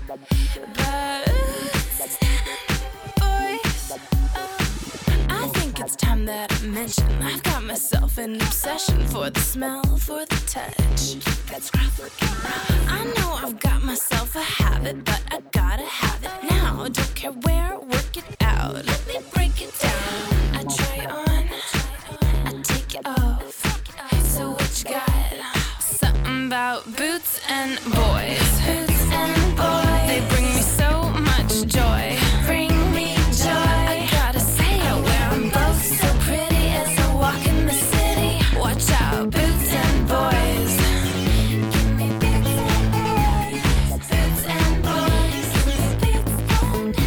Boots and boys. I think it's time that I mention I've got myself an obsession for the smell, for the touch. I know I've got myself a habit, but I gotta have it now. Don't care where, work it out. Let me break it down. I try on, I take it off. So what you got? Something about boots and boys. Boots and boys, they bring me so much joy. Bring me joy. I gotta say I wear them both so pretty as I walk in the city. Watch out, boots and boys. Give me boots and boys. Boots and boys. Boots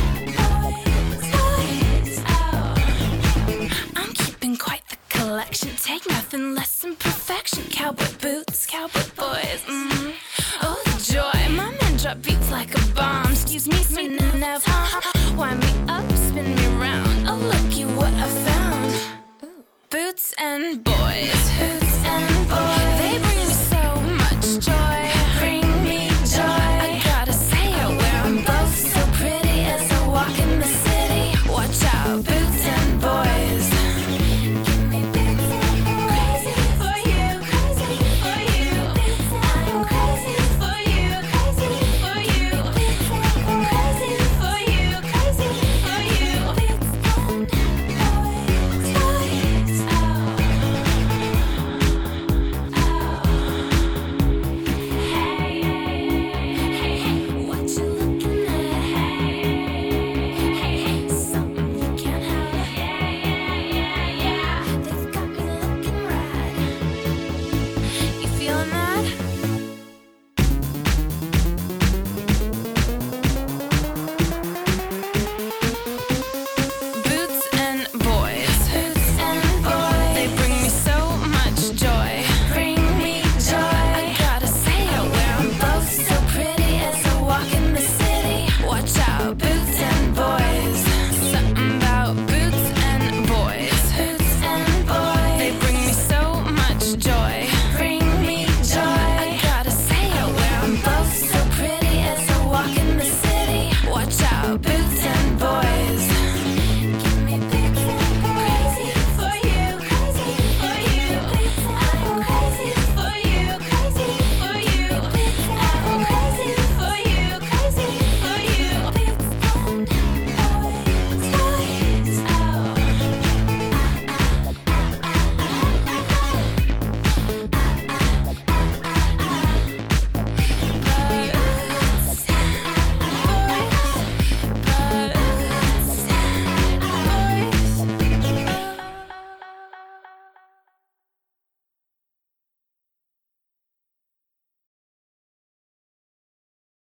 and boys. Oh, I'm keeping quite the collection. Take nothing less than perfection. Cowboy boots, cowboy boys. Oh, the joy. My men drop beats like a bomb. Excuse me, spinning out. Wind me up, spin me round. Oh, looky what I found. Boots and boys.